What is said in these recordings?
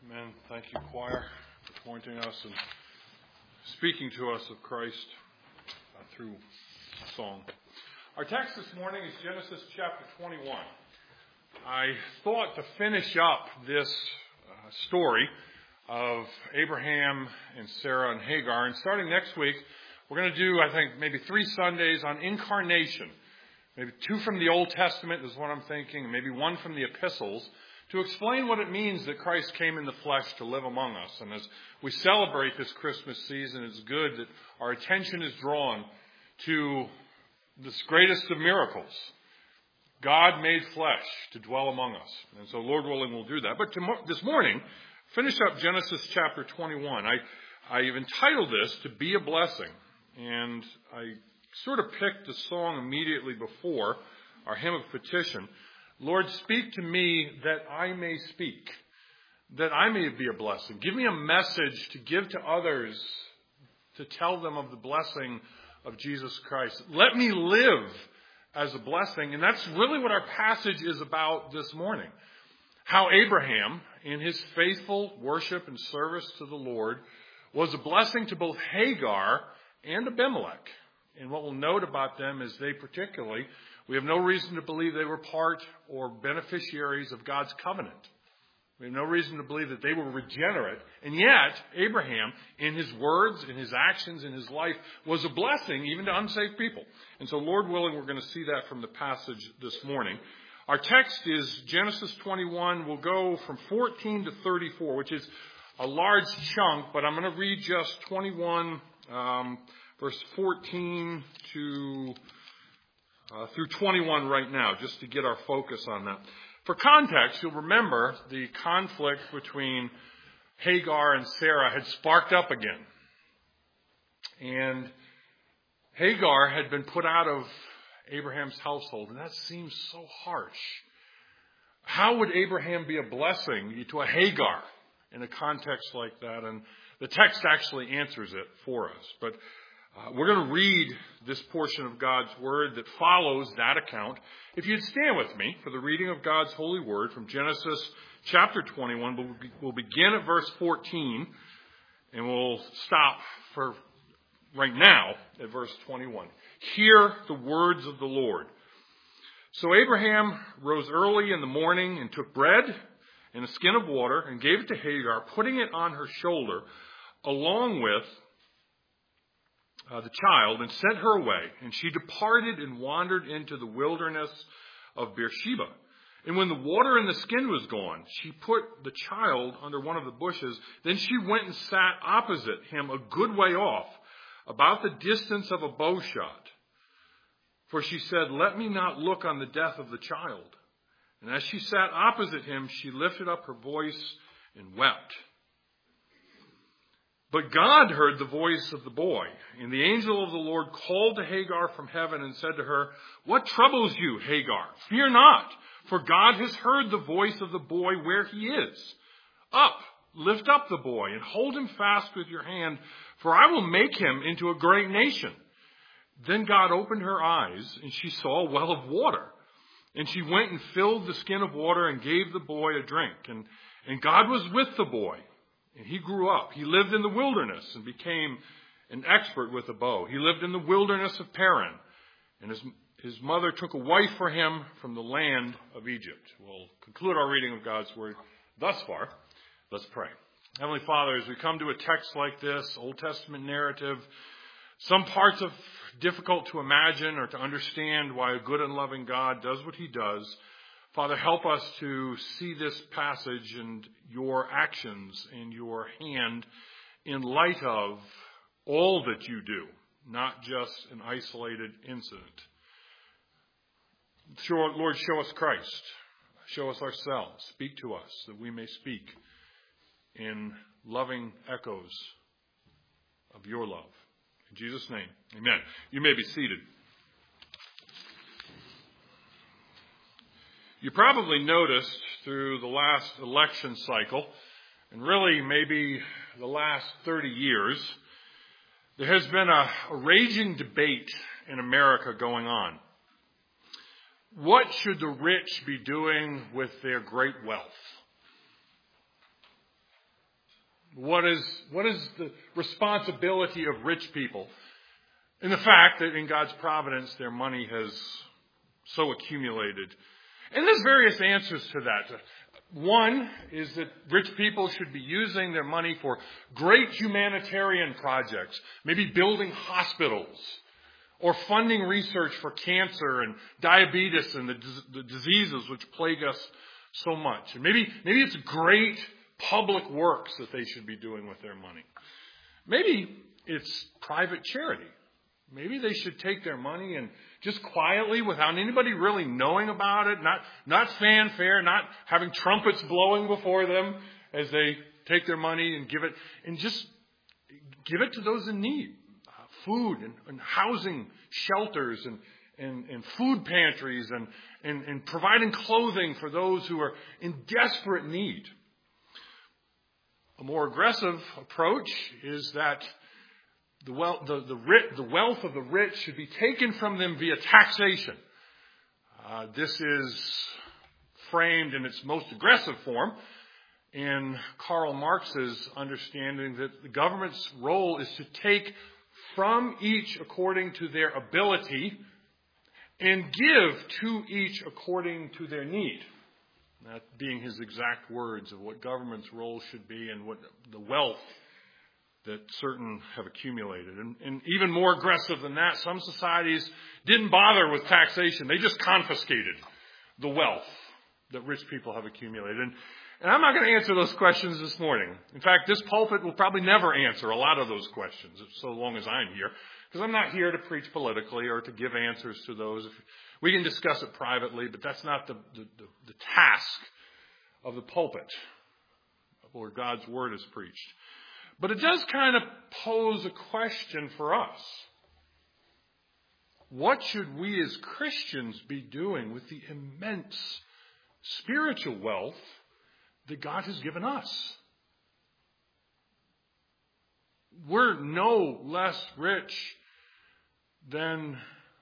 Amen. Thank you, choir, for pointing us and speaking to us of Christ through song. Our text this morning is Genesis chapter 21. I thought to finish up this story of Abraham and Sarah and Hagar, and starting next week, we're going to do, I think, maybe 3 Sundays on incarnation. Maybe 2 from the Old Testament is what I'm thinking, and maybe 1 from the epistles, to explain what it means that Christ came in the flesh to live among us. And as we celebrate this Christmas season, it's good that our attention is drawn to this greatest of miracles. God made flesh to dwell among us. And so, Lord willing, we'll do that. But this morning, finish up Genesis chapter 21. I've entitled this to Be a Blessing. And I sort of picked the song immediately before our hymn of petition. Lord, speak to me that I may speak, that I may be a blessing. Give me a message to give to others, to tell them of the blessing of Jesus Christ. Let me live as a blessing. And that's really what our passage is about this morning. How Abraham, in his faithful worship and service to the Lord, was a blessing to both Hagar and Abimelech. And what we'll note about them is we have no reason to believe they were part or beneficiaries of God's covenant. We have no reason to believe that they were regenerate. And yet, Abraham, in his words, in his actions, in his life, was a blessing even to unsaved people. And so, Lord willing, we're going to see that from the passage this morning. Our text is Genesis 21. We'll go from 14 to 34, which is a large chunk, but I'm going to read just 21, verse 14 to through 21 right now, just to get our focus on that. For context, you'll remember the conflict between Hagar and Sarah had sparked up again. And Hagar had been put out of Abraham's household, and that seems so harsh. How would Abraham be a blessing to a Hagar in a context like that? And the text actually answers it for us. But we're going to read this portion of God's Word that follows that account. If you'd stand with me for the reading of God's holy Word from Genesis chapter 21, we'll begin at verse 14, and we'll stop for right now at verse 21. Hear the words of the Lord. So Abraham rose early in the morning and took bread and a skin of water and gave it to Hagar, putting it on her shoulder, along with the child, and sent her away. And she departed and wandered into the wilderness of Beersheba. And when the water in the skin was gone, she put the child under one of the bushes. Then she went and sat opposite him a good way off, about the distance of a bow shot. For she said, let me not look on the death of the child. And as she sat opposite him, she lifted up her voice and wept. But God heard the voice of the boy, and the angel of the Lord called to Hagar from heaven and said to her, what troubles you, Hagar? Fear not, for God has heard the voice of the boy where he is. Up, lift up the boy, and hold him fast with your hand, for I will make him into a great nation. Then God opened her eyes, and she saw a well of water. And she went and filled the skin of water and gave the boy a drink. And God was with the boy. And he grew up. He lived in the wilderness and became an expert with a bow. He lived in the wilderness of Paran. And his mother took a wife for him from the land of Egypt. We'll conclude our reading of God's Word thus far. Let's pray. Heavenly Father, as we come to a text like this, Old Testament narrative, some parts of difficult to imagine or to understand why a good and loving God does what he does. Father, help us to see this passage and your actions and your hand in light of all that you do, not just an isolated incident. Lord, show us Christ. Show us ourselves. Speak to us that we may speak in loving echoes of your love. In Jesus' name, amen. You may be seated. You probably noticed through the last election cycle, and really maybe the last 30 years, there has been a raging debate in America going on. What should the rich be doing with their great wealth? What is the responsibility of rich people? And the fact that in God's providence their money has so accumulated. And there's various answers to that. One is that rich people should be using their money for great humanitarian projects, maybe building hospitals or funding research for cancer and diabetes and the diseases which plague us so much. And maybe it's great public works that they should be doing with their money. Maybe it's private charity. Maybe they should take their money and just quietly, without anybody really knowing about it, not fanfare, not having trumpets blowing before them as they take their money and give it to those in need. Food and housing shelters and food pantries and providing clothing for those who are in desperate need. A more aggressive approach is that the wealth of the rich should be taken from them via taxation. This is framed in its most aggressive form in Karl Marx's understanding that the government's role is to take from each according to their ability and give to each according to their need. That being his exact words of what government's role should be and what the wealth that certain have accumulated. And even more aggressive than that, some societies didn't bother with taxation. They just confiscated the wealth that rich people have accumulated. And I'm not going to answer those questions this morning. In fact, this pulpit will probably never answer a lot of those questions, so long as I'm here, because I'm not here to preach politically or to give answers to those. We can discuss it privately, but that's not the task of the pulpit where God's word is preached. But it does kind of pose a question for us. What should we as Christians be doing with the immense spiritual wealth that God has given us? We're no less rich than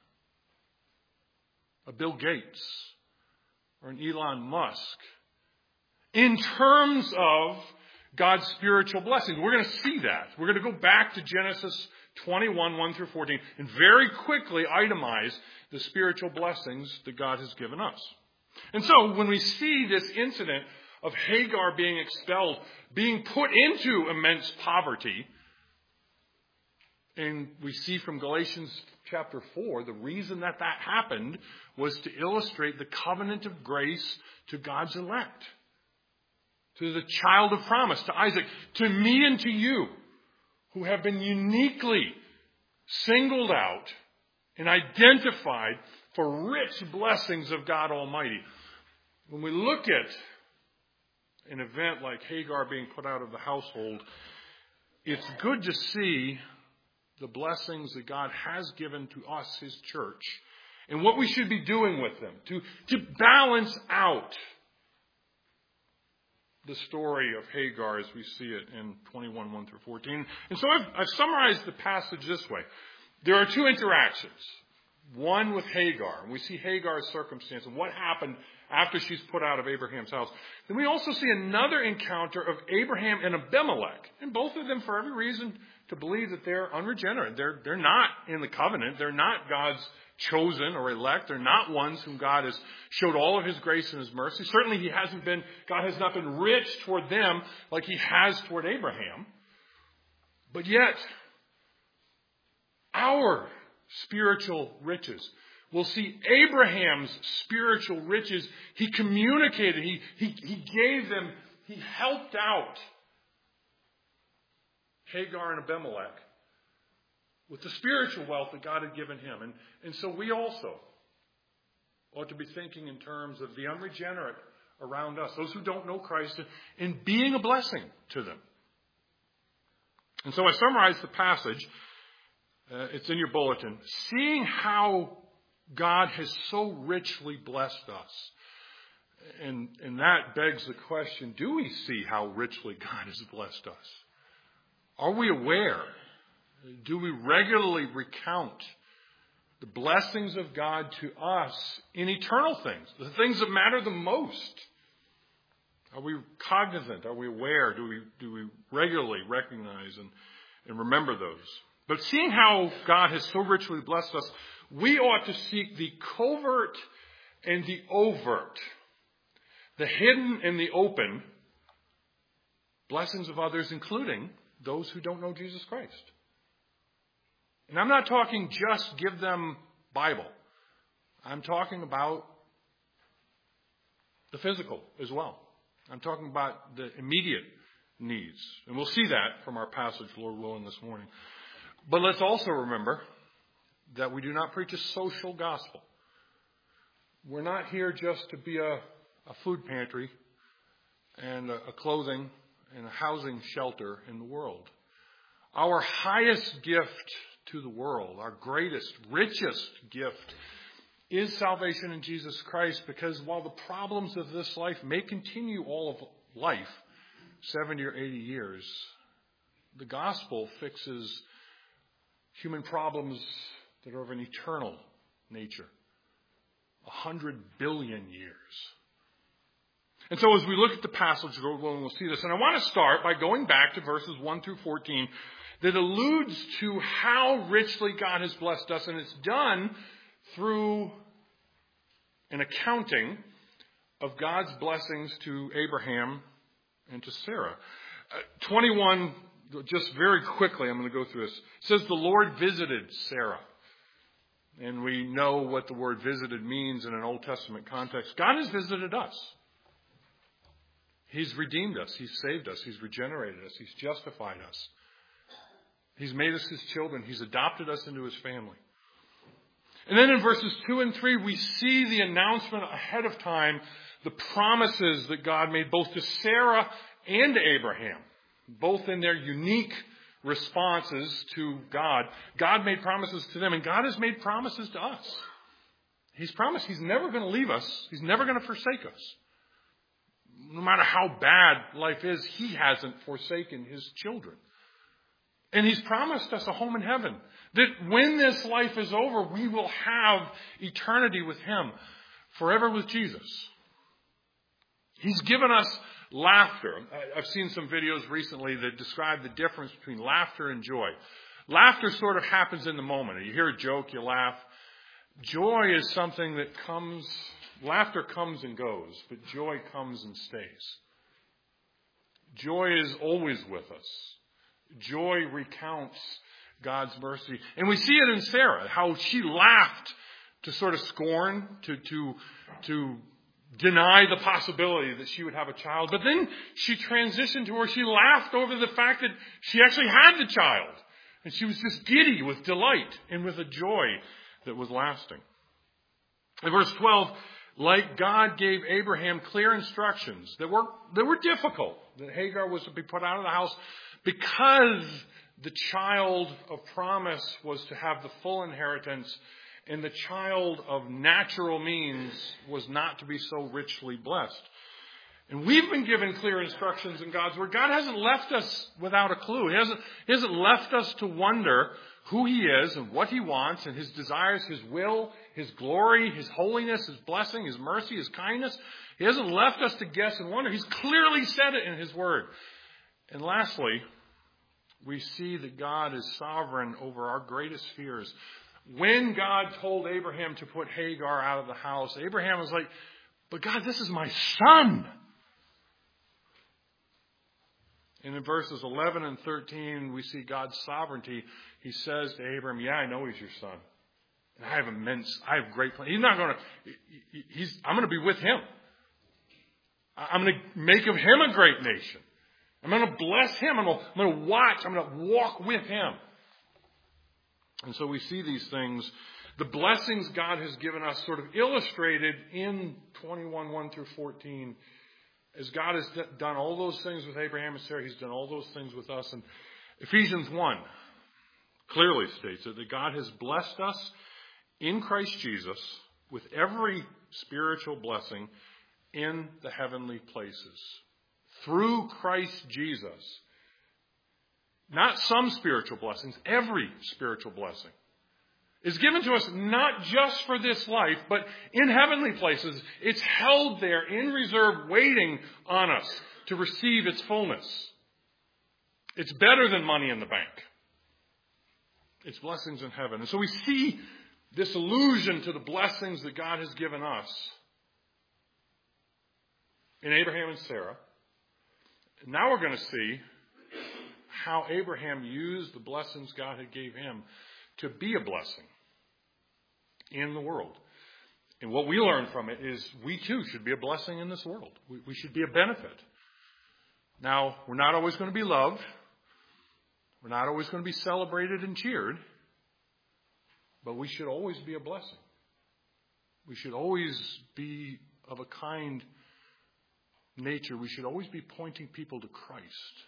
a Bill Gates or an Elon Musk in terms of God's spiritual blessings. We're going to see that. We're going to go back to Genesis 21, 1 through 14, and very quickly itemize the spiritual blessings that God has given us. And so when we see this incident of Hagar being expelled, being put into immense poverty, and we see from Galatians chapter 4, the reason that happened was to illustrate the covenant of grace to God's elect, to the child of promise, to Isaac, to me and to you, who have been uniquely singled out and identified for rich blessings of God Almighty. When we look at an event like Hagar being put out of the household, it's good to see the blessings that God has given to us, His church, and what we should be doing with them to balance out the story of Hagar as we see it in 21, 1 through 14. And so I've summarized the passage this way. There are two interactions. One with Hagar, and we see Hagar's circumstance and what happened after she's put out of Abraham's house. Then we also see another encounter of Abraham and Abimelech, and both of them for every reason to believe that they're unregenerate. They're not in the covenant. They're not God's chosen or elect. They're not ones whom God has showed all of His grace and His mercy. Certainly God has not been rich toward them like He has toward Abraham. But yet, our spiritual riches, we'll see Abraham's spiritual riches. He communicated, he gave them, he helped out Hagar and Abimelech with the spiritual wealth that God had given him. And so we also ought to be thinking in terms of the unregenerate around us, those who don't know Christ, and being a blessing to them. And so I summarized the passage. It's in your bulletin. Seeing how God has so richly blessed us. And that begs the question, do we see how richly God has blessed us? Are we aware? Do we regularly recount the blessings of God to us in eternal things, the things that matter the most? Are we cognizant? Are we aware? Do we regularly recognize and remember those? But seeing how God has so richly blessed us, we ought to seek the covert and the overt, the hidden and the open blessings of others, including those who don't know Jesus Christ. And I'm not talking just give them Bible. I'm talking about the physical as well. I'm talking about the immediate needs. And we'll see that from our passage, Lord willing, this morning. But let's also remember that we do not preach a social gospel. We're not here just to be a food pantry and a clothing and a housing shelter in the world. Our highest gift to the world, our greatest, richest gift, is salvation in Jesus Christ, because while the problems of this life may continue all of life, 70 or 80 years, the gospel fixes human problems that are of an eternal nature. 100 billion years. And so as we look at the passage, we'll see this. And I want to start by going back to verses 1 through 14 that alludes to how richly God has blessed us. And it's done through an accounting of God's blessings to Abraham and to Sarah. 21, just very quickly, I'm going to go through this. It says, the Lord visited Sarah. And we know what the word visited means in an Old Testament context. God has visited us. He's redeemed us. He's saved us. He's regenerated us. He's justified us. He's made us his children. He's adopted us into his family. And then in verses 2 and 3, we see the announcement ahead of time, the promises that God made both to Sarah and to Abraham, both in their unique responses to God. God made promises to them, and God has made promises to us. He's promised he's never going to leave us. He's never going to forsake us. No matter how bad life is, he hasn't forsaken his children. And he's promised us a home in heaven. That when this life is over, we will have eternity with him, forever with Jesus. He's given us laughter. I've seen some videos recently that describe the difference between laughter and joy. Laughter sort of happens in the moment. You hear a joke, you laugh. Joy is something that comes, laughter comes and goes, but joy comes and stays. Joy is always with us. Joy recounts God's mercy. And we see it in Sarah, how she laughed to sort of scorn, to deny the possibility that she would have a child. But then she transitioned to where she laughed over the fact that she actually had the child. And she was just giddy with delight and with a joy that was lasting. In verse 12, like God gave Abraham clear instructions that were difficult, that Hagar was to be put out of the house because the child of promise was to have the full inheritance, and the child of natural means was not to be so richly blessed. And we've been given clear instructions in God's word. God hasn't left us without a clue. He hasn't left us to wonder who he is and what he wants and his desires, his will, his glory, his holiness, his blessing, his mercy, his kindness. He hasn't left us to guess and wonder. He's clearly said it in his word. And lastly, we see that God is sovereign over our greatest fears. When God told Abraham to put Hagar out of the house, Abraham was like, but God, this is my son. And in verses 11 and 13, we see God's sovereignty. He says to Abraham, yeah, I know he's your son. And I have great plans. I'm going to be with him. I'm going to make of him a great nation. I'm going to bless him. I'm going to watch. I'm going to walk with him. And so we see these things. The blessings God has given us sort of illustrated in 21, 1 through 14. As God has done all those things with Abraham and Sarah, he's done all those things with us. And Ephesians 1 clearly states that God has blessed us in Christ Jesus with every spiritual blessing in the heavenly places. Through Christ Jesus. Not some spiritual blessings, every spiritual blessing. is given to us not just for this life, but in heavenly places. It's held there in reserve, waiting on us to receive its fullness. It's better than money in the bank. It's blessings in heaven. And so we see this allusion to the blessings that God has given us in Abraham and Sarah. Now we're going to see how Abraham used the blessings God had gave him to be a blessing in the world. And what we learn from it is we too should be a blessing in this world. We should be a benefit. Now, we're not always going to be loved. We're not always going to be celebrated and cheered. But we should always be a blessing. We should always be of a kind nature. We should always be pointing people to Christ.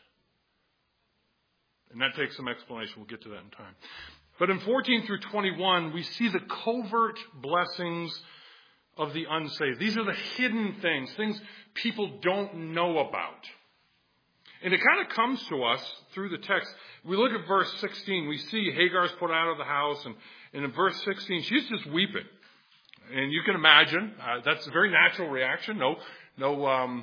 And that takes some explanation. We'll get to that in time. But in 14 through 21, we see the covert blessings of the unsaved. These are the hidden things people don't know about. And it kind of comes to us through the text. We look at verse 16. We see Hagar's put out of the house. And in verse 16, she's just weeping. And you can imagine, that's a very natural reaction. No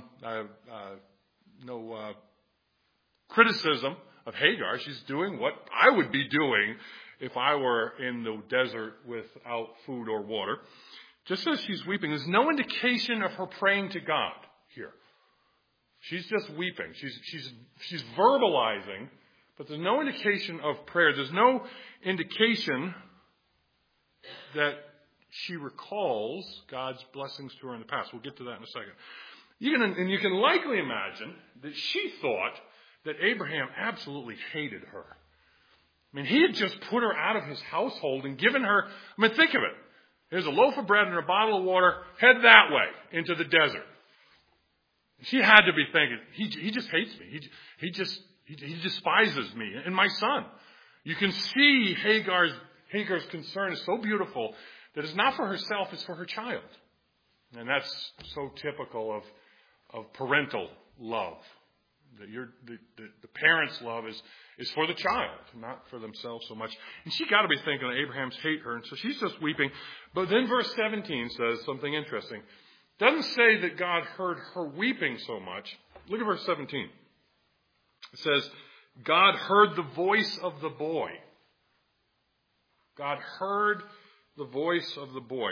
criticism of Hagar. She's doing what I would be doing if I were in the desert without food or water. Just as she's weeping, there's no indication of her praying to God here. She's just weeping. She's verbalizing, but there's no indication of prayer. There's no indication that she recalls God's blessings to her in the past. We'll get to that in a second. You can likely imagine that she thought that Abraham absolutely hated her. I mean, he had just put her out of his household and given her, think of it. Here's a loaf of bread and a bottle of water. Head that way into the desert. She had to be thinking, he just hates me. He despises me and my son. You can see Hagar's concern is so beautiful that it's not for herself, it's for her child. And that's so typical of parental love. That the parents' love is for the child, not for themselves so much. And she got to be thinking that Abraham's hate her, and so she's just weeping. But then verse 17 says something interesting. It doesn't say that God heard her weeping so much. Look at verse 17. It says, God heard the voice of the boy. God heard the voice of the boy.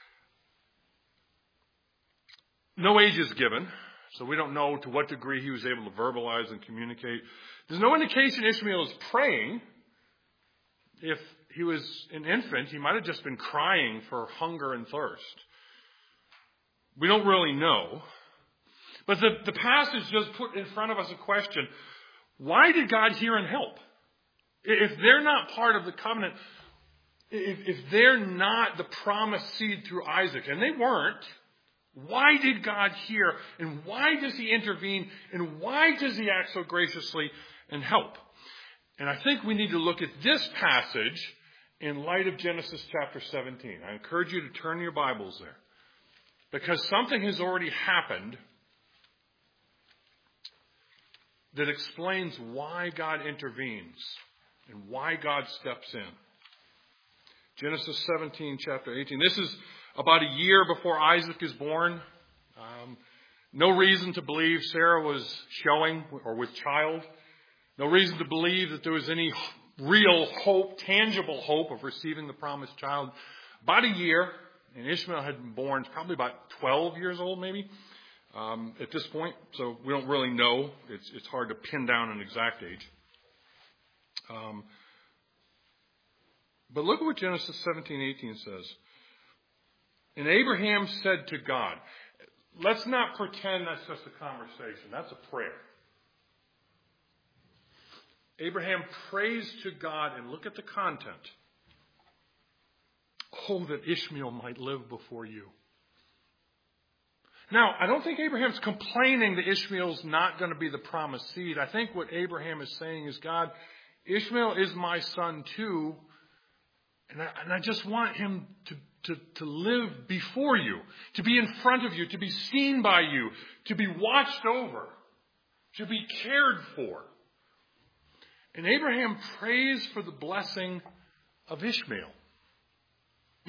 No age is given. So we don't know to what degree he was able to verbalize and communicate. There's no indication Ishmael is praying. If he was an infant, he might have just been crying for hunger and thirst. We don't really know. But the passage just put in front of us a question. Why did God hear and help? If they're not part of the covenant, if they're not the promised seed through Isaac, and they weren't, why did God hear? And why does he intervene? And why does he act so graciously and help? And I think we need to look at this passage in light of Genesis chapter 17. I encourage you to turn your Bibles there. Because something has already happened that explains why God intervenes and why God steps in. Genesis 17, chapter 18. This is about a year before Isaac is born. No reason to believe Sarah was showing or with child. No reason to believe that there was any real hope, tangible hope of receiving the promised child. About a year, and Ishmael had been born probably about 12 years old maybe at this point. So we don't really know. It's hard to pin down an exact age. But look at what Genesis 17:18 says. And Abraham said to God, let's not pretend that's just a conversation. That's a prayer. Abraham prays to God, and look at the content. Oh, that Ishmael might live before you. Now, I don't think Abraham's complaining that Ishmael's not going to be the promised seed. I think what Abraham is saying is, God, Ishmael is my son too, and I just want him to live before you, to be in front of you, to be seen by you, to be watched over, to be cared for. And Abraham prays for the blessing of Ishmael.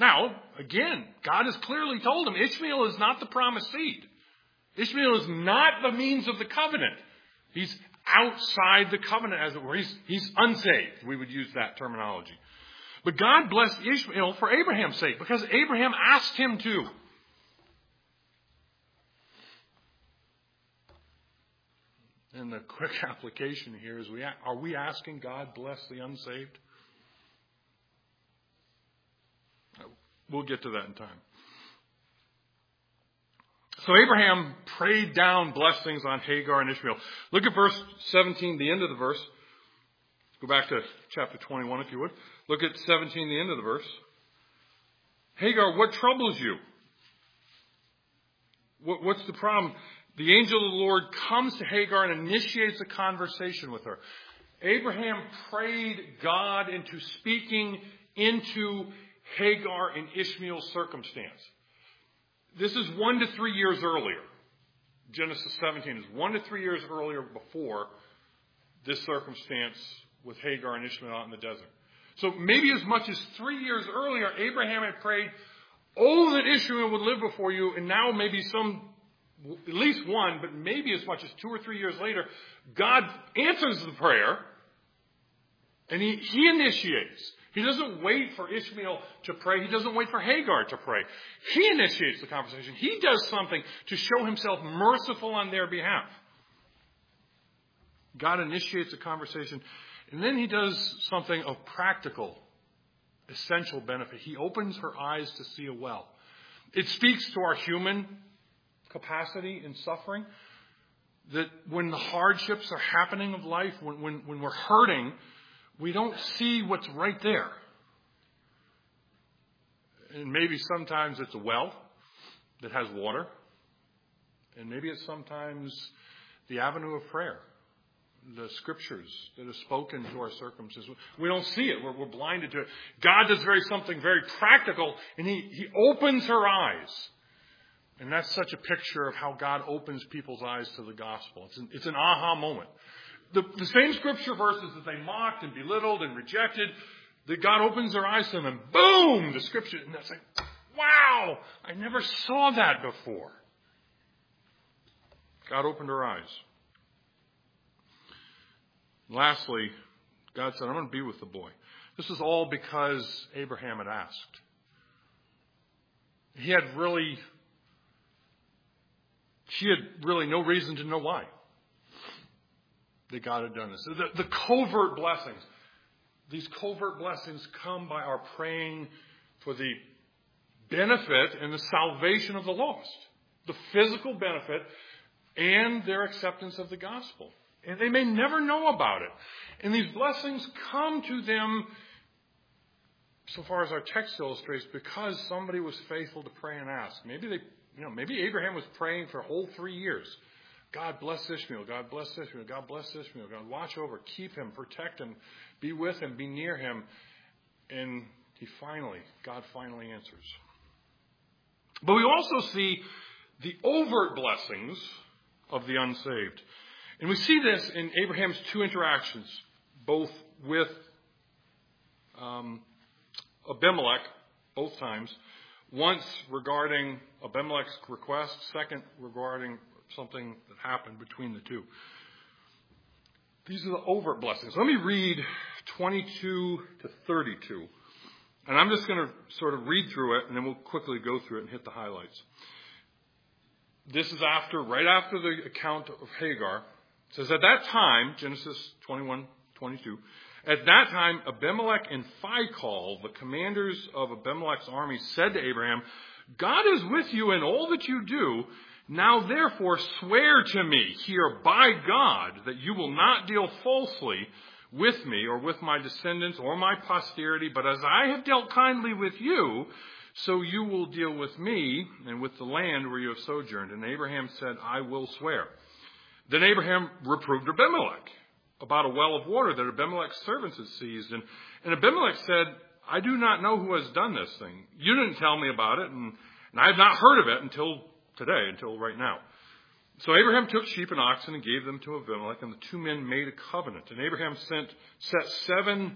Now, again, God has clearly told him Ishmael is not the promised seed. Ishmael is not the means of the covenant. He's outside the covenant, as it were. He's unsaved. We would use that terminology. But God blessed Ishmael for Abraham's sake, because Abraham asked him to. And the quick application here is, are we asking God bless the unsaved? We'll get to that in time. So Abraham prayed down blessings on Hagar and Ishmael. Look at verse 17, the end of the verse. Go back to chapter 21, if you would. Look at 17, the end of the verse. Hagar, what troubles you? What's the problem? The angel of the Lord comes to Hagar and initiates a conversation with her. Abraham prayed God into speaking into Hagar and Ishmael's circumstance. This is 1 to 3 years earlier. Genesis 17 is 1 to 3 years earlier before this circumstance with Hagar and Ishmael out in the desert. So maybe as much as 3 years earlier, Abraham had prayed, oh, that Ishmael would live before you, and now maybe at least one, but maybe as much as 2 or 3 years later, God answers the prayer, and he initiates. He doesn't wait for Ishmael to pray. He doesn't wait for Hagar to pray. He initiates the conversation. He does something to show himself merciful on their behalf. God initiates a conversation, and then he does something of practical, essential benefit. He opens her eyes to see a well. It speaks to our human capacity in suffering, that when the hardships are happening of life, when we're hurting, we don't see what's right there. And maybe sometimes it's a well that has water. And maybe it's sometimes the avenue of prayer, the scriptures that are spoken to our circumstances. We don't see it. We're blinded to it. God does something very practical, and he opens her eyes. And that's such a picture of how God opens people's eyes to the gospel. It's an aha moment. The same scripture verses that they mocked and belittled and rejected, that God opens their eyes to them, and boom, the scripture. And that's like, wow, I never saw that before. God opened her eyes. Lastly, God said, I'm going to be with the boy. This is all because Abraham had asked. She had really no reason to know why that God had done this. The covert blessings. These covert blessings come by our praying for the benefit and the salvation of the lost. The physical benefit and their acceptance of the gospel. And they may never know about it. And these blessings come to them, so far as our text illustrates, because somebody was faithful to pray and ask. Maybe Abraham was praying for a whole 3 years. God bless Ishmael. God bless Ishmael. God bless Ishmael. God watch over, keep him, protect him, be with him, be near him. And God finally answers. But we also see the overt blessings of the unsaved. And we see this in Abraham's 2 interactions, both with Abimelech, both times. Once regarding Abimelech's request, second regarding something that happened between the two. These are the overt blessings. Let me read 22 to 32. And I'm just going to sort of read through it, and then we'll quickly go through it and hit the highlights. This is right after the account of Hagar. It says, at that time, Genesis 21:22, at that time, Abimelech and Phicol, the commanders of Abimelech's army, said to Abraham, God is with you in all that you do. Now, therefore, swear to me here by God that you will not deal falsely with me or with my descendants or my posterity, but as I have dealt kindly with you, so you will deal with me and with the land where you have sojourned. And Abraham said, I will swear. Then Abraham reproved Abimelech about a well of water that Abimelech's servants had seized. And Abimelech said, I do not know who has done this thing. You didn't tell me about it, and I have not heard of it until today, until right now. So Abraham took sheep and oxen and gave them to Abimelech, and the 2 men made a covenant. And Abraham set 7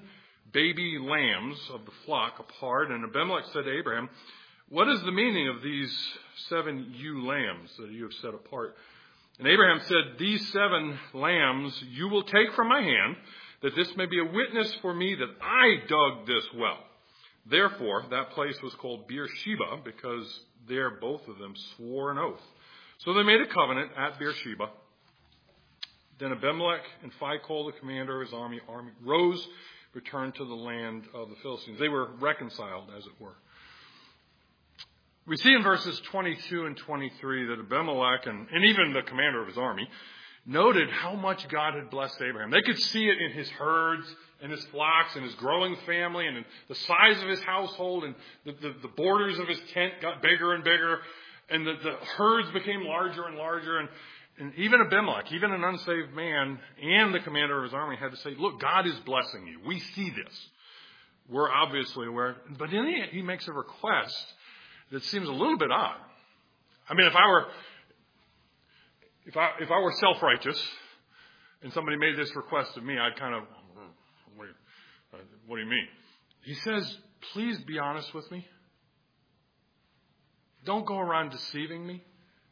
baby lambs of the flock apart. And Abimelech said to Abraham, "What is the meaning of these 7 ewe lambs that you have set apart?" And Abraham said, "These 7 lambs you will take from my hand, that this may be a witness for me that I dug this well." Therefore, that place was called Beersheba, because there both of them swore an oath. So they made a covenant at Beersheba. Then Abimelech and Phicol, the commander of his army, rose, returned to the land of the Philistines. They were reconciled, as it were. We see in verses 22 and 23 that Abimelech and even the commander of his army noted how much God had blessed Abraham. They could see it in his herds and his flocks and his growing family and in the size of his household, and the borders of his tent got bigger and bigger, and the herds became larger and larger. And even Abimelech, even an unsaved man, and the commander of his army had to say, "Look, God is blessing you. We see this. We're obviously aware." But then he makes a request that seems a little bit odd. I mean, if I were self-righteous and somebody made this request of me, I'd kind of, what do you mean? He says, "Please be honest with me. Don't go around deceiving me.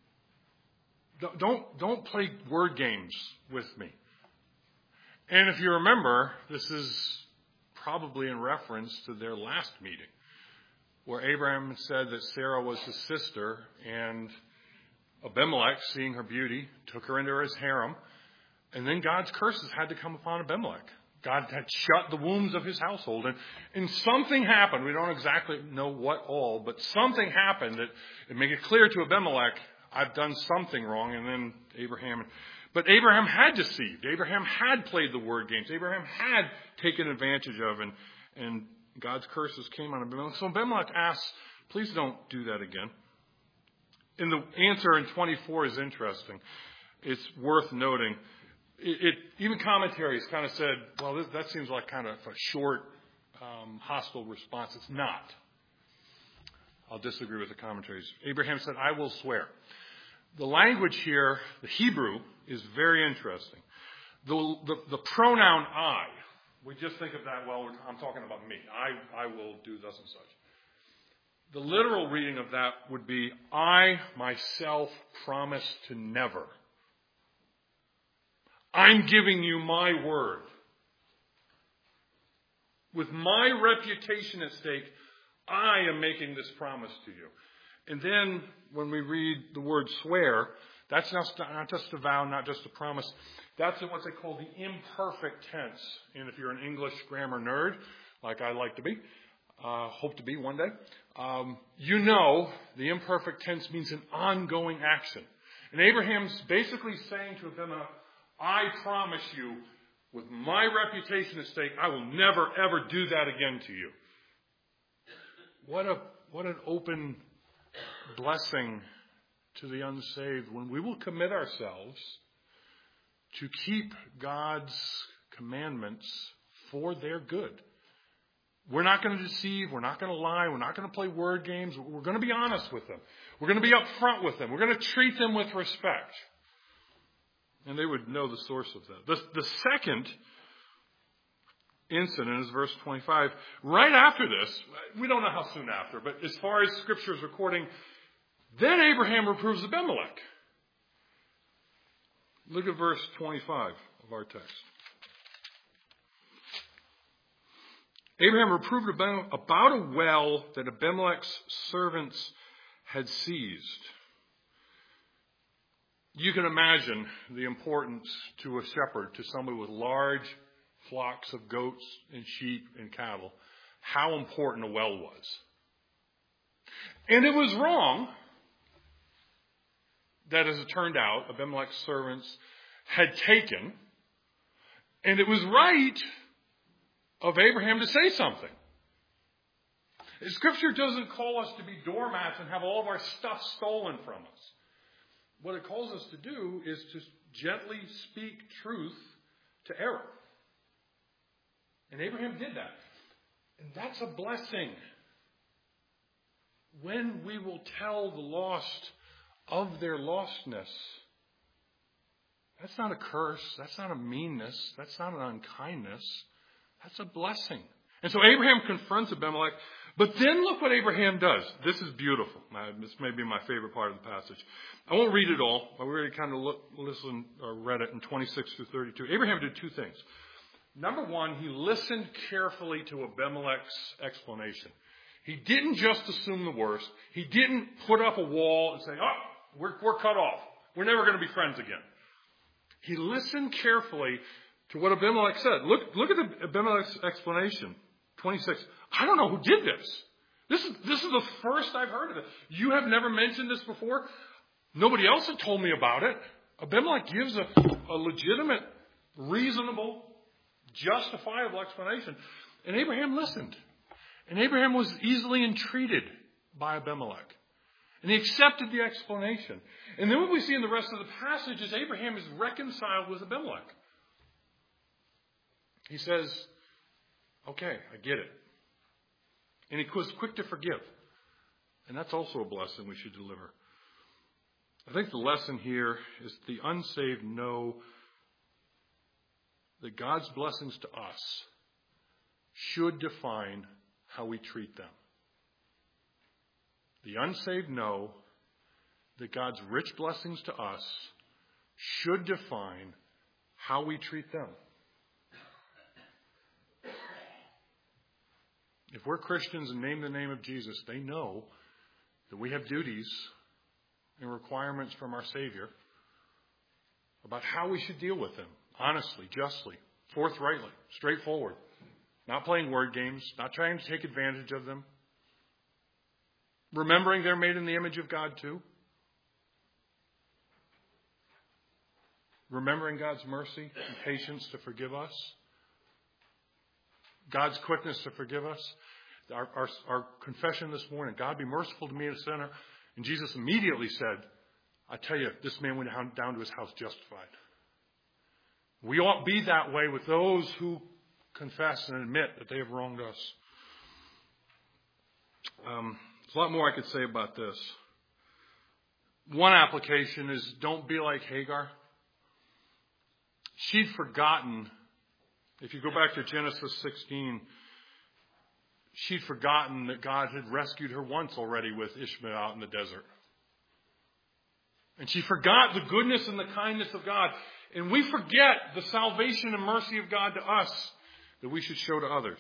Don't play word games with me." And if you remember, this is probably in reference to their last meeting, where Abraham said that Sarah was his sister, and Abimelech, seeing her beauty, took her into his harem, and then God's curses had to come upon Abimelech. God had shut the wombs of his household, and something happened. We don't exactly know what all, but something happened that it made it clear to Abimelech, "I've done something wrong." And then but Abraham had deceived. Abraham had played the word games. Abraham had taken advantage of, and God's curses came on Abimelech. So Abimelech asks, "Please don't do that again." And the answer in 24 is interesting. It's worth noting. Even commentaries kind of said, well, that seems like kind of a short, hostile response. It's not. I'll disagree with the commentaries. Abraham said, "I will swear." The language here, the Hebrew, is very interesting. The pronoun I, we just think of that, well, I'm talking about me. I will do thus and such. The literal reading of that would be, "I myself promise to never." I'm giving you my word. With my reputation at stake, I am making this promise to you. And then when we read the word swear, that's not just a vow, not just a promise. That's in what they call the imperfect tense. And if you're an English grammar nerd, like I like to be, hope to be one day, you know the imperfect tense means an ongoing action. And Abraham's basically saying to Abimelech, "I promise you, with my reputation at stake, I will never, ever do that again to you." What an open blessing to the unsaved when we will commit ourselves to keep God's commandments for their good. We're not going to deceive. We're not going to lie. We're not going to play word games. We're going to be honest with them. We're going to be upfront with them. We're going to treat them with respect. And they would know the source of that. The second incident is verse 25. Right after this, we don't know how soon after, but as far as Scripture is recording, then Abraham reproves Abimelech. Look at verse 25 of our text. Abraham reproved about a well that Abimelech's servants had seized. You can imagine the importance to a shepherd, to somebody with large flocks of goats and sheep and cattle, how important a well was. And it was wrong that, as it turned out, Abimelech's servants had taken, and it was right of Abraham to say something. Scripture doesn't call us to be doormats and have all of our stuff stolen from us. What it calls us to do is to gently speak truth to error. And Abraham did that. And that's a blessing. When we will tell the lost of their lostness, that's not a curse. That's not a meanness. That's not an unkindness. That's a blessing. And so Abraham confronts Abimelech. But then look what Abraham does. This is beautiful. This may be my favorite part of the passage. I won't read it all. I already kind of read it in 26 through 32. Abraham did two things. Number one, he listened carefully to Abimelech's explanation. He didn't just assume the worst. He didn't put up a wall and say, we're cut off. We're never going to be friends again. He listened carefully to what Abimelech said. Look at Abimelech's explanation. 26. I don't know who did this. This is the first I've heard of it. You have never mentioned this before. Nobody else had told me about it. Abimelech gives a legitimate, reasonable, justifiable explanation. And Abraham listened. And Abraham was easily entreated by Abimelech. And he accepted the explanation. And then what we see in the rest of the passage is Abraham is reconciled with Abimelech. He says, okay, I get it. And he was quick to forgive. And that's also a blessing we should deliver. I think the lesson here is the unsaved know that God's blessings to us should define how we treat them. The unsaved know that God's rich blessings to us should define how we treat them. If we're Christians and name the name of Jesus, they know that we have duties and requirements from our Savior about how we should deal with them. Honestly, justly, forthrightly, straightforward. Not playing word games, not trying to take advantage of them. Remembering they're made in the image of God too. Remembering God's mercy and patience to forgive us. God's quickness to forgive us. Our confession this morning, God be merciful to me, a sinner. And Jesus immediately said, I tell you, this man went down to his house justified. We ought to be that way with those who confess and admit that they have wronged us. There's a lot more I could say about this. One application is don't be like Hagar. She'd forgotten, if you go back to Genesis 16, she'd forgotten that God had rescued her once already with Ishmael out in the desert. And she forgot the goodness and the kindness of God. And we forget the salvation and mercy of God to us that we should show to others.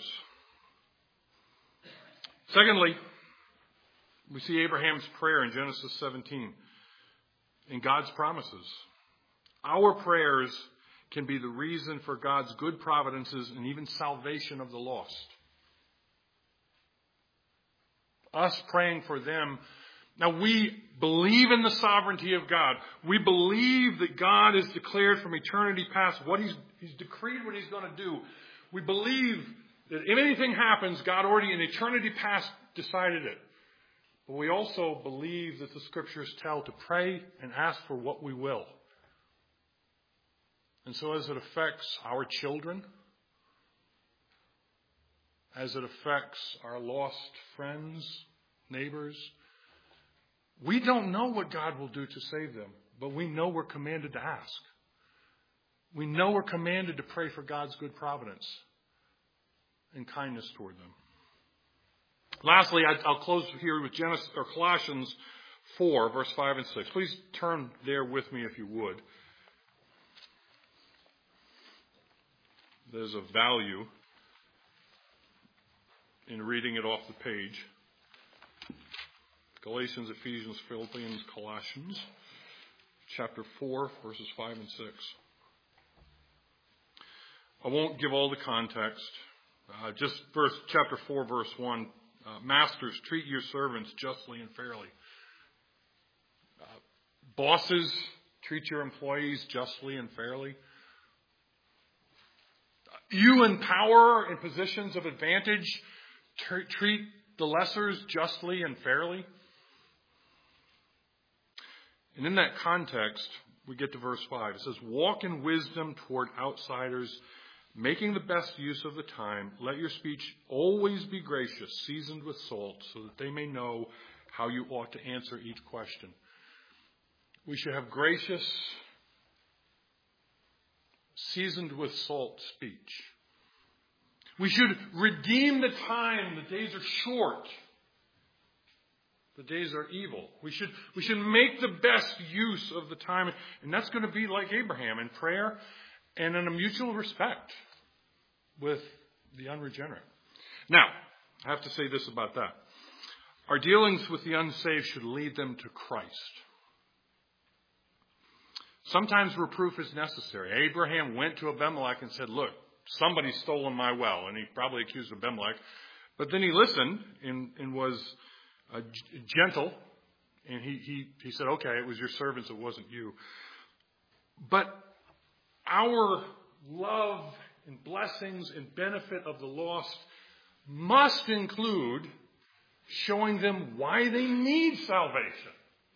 Secondly, we see Abraham's prayer in Genesis 17 and God's promises. Our prayers can be the reason for God's good providences and even salvation of the lost. Us praying for them. Now we believe in the sovereignty of God. We believe that God has declared from eternity past what He's decreed what He's going to do. We believe that if anything happens, God already in eternity past decided it. But we also believe that the Scriptures tell to pray and ask for what we will. And so as it affects our children, as it affects our lost friends, neighbors, we don't know what God will do to save them, but we know we're commanded to ask. We know we're commanded to pray for God's good providence and kindness toward them. Lastly, I'll close here with Colossians 4, verse 5 and 6. Please turn there with me if you would. There's a value in reading it off the page. Galatians, Ephesians, Philippians, Colossians, chapter 4, verses 5 and 6. I won't give all the context. Just chapter 4, verse 1. Masters, treat your servants justly and fairly. Bosses, treat your employees justly and fairly. You in power and positions of advantage, treat the lessers justly and fairly. And in that context, we get to verse 5. It says, walk in wisdom toward outsiders, making the best use of the time. Let your speech always be gracious, seasoned with salt, so that they may know how you ought to answer each question. We should have gracious, seasoned with salt speech. We should redeem the time. The days are short. The days are evil. We should make the best use of the time. And that's going to be like Abraham, in prayer and in a mutual respect with the unregenerate. Now, I have to say this about that. Our dealings with the unsaved should lead them to Christ. Sometimes reproof is necessary. Abraham went to Abimelech and said, look, somebody's stolen my well. And he probably accused Abimelech. But then he listened and was gentle. And he said, okay, it was your servants, it wasn't you. But our love and blessings and benefit of the lost must include showing them why they need salvation.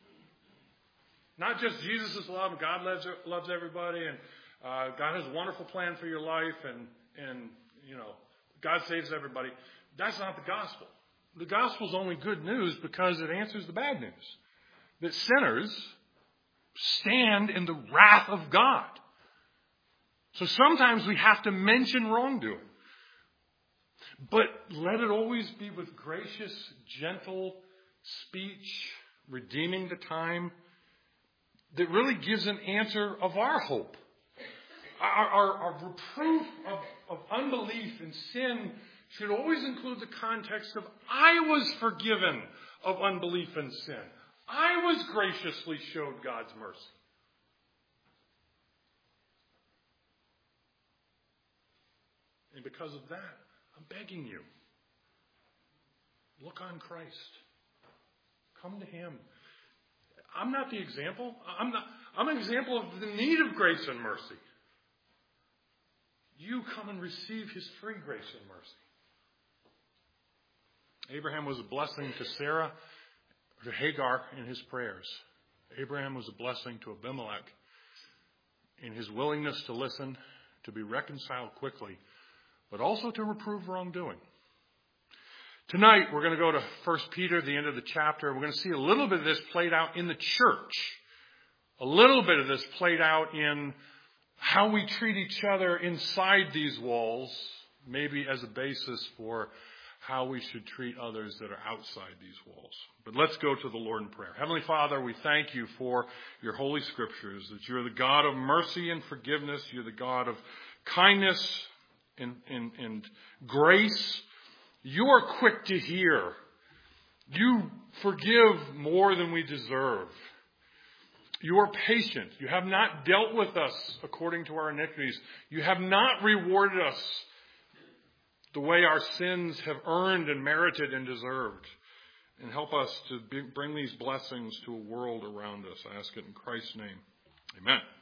Not just Jesus' love, and God loves everybody, and God has a wonderful plan for your life, and God saves everybody. That's not the gospel. The gospel is only good news because it answers the bad news. That sinners stand in the wrath of God. So sometimes we have to mention wrongdoing. But let it always be with gracious, gentle speech, redeeming the time, that really gives an answer of our hope. Our reproof of unbelief and sin should always include the context of, I was forgiven of unbelief and sin. I was graciously showed God's mercy. And because of that, I'm begging you, look on Christ. Come to Him. I'm not the example. I'm an example of the need of grace and mercy. You come and receive His free grace and mercy. Abraham was a blessing to Sarah, to Hagar in his prayers. Abraham was a blessing to Abimelech in his willingness to listen, to be reconciled quickly, but also to reprove wrongdoing. Tonight, we're going to go to 1 Peter, the end of the chapter. We're going to see a little bit of this played out in the church. A little bit of this played out in how we treat each other inside these walls, maybe as a basis for how we should treat others that are outside these walls. But let's go to the Lord in prayer. Heavenly Father, we thank you for your holy scriptures, that you're the God of mercy and forgiveness. You're the God of kindness and grace. You are quick to hear. You forgive more than we deserve. You are patient. You have not dealt with us according to our iniquities. You have not rewarded us the way our sins have earned and merited and deserved. And help us to bring these blessings to a world around us. I ask it in Christ's name. Amen.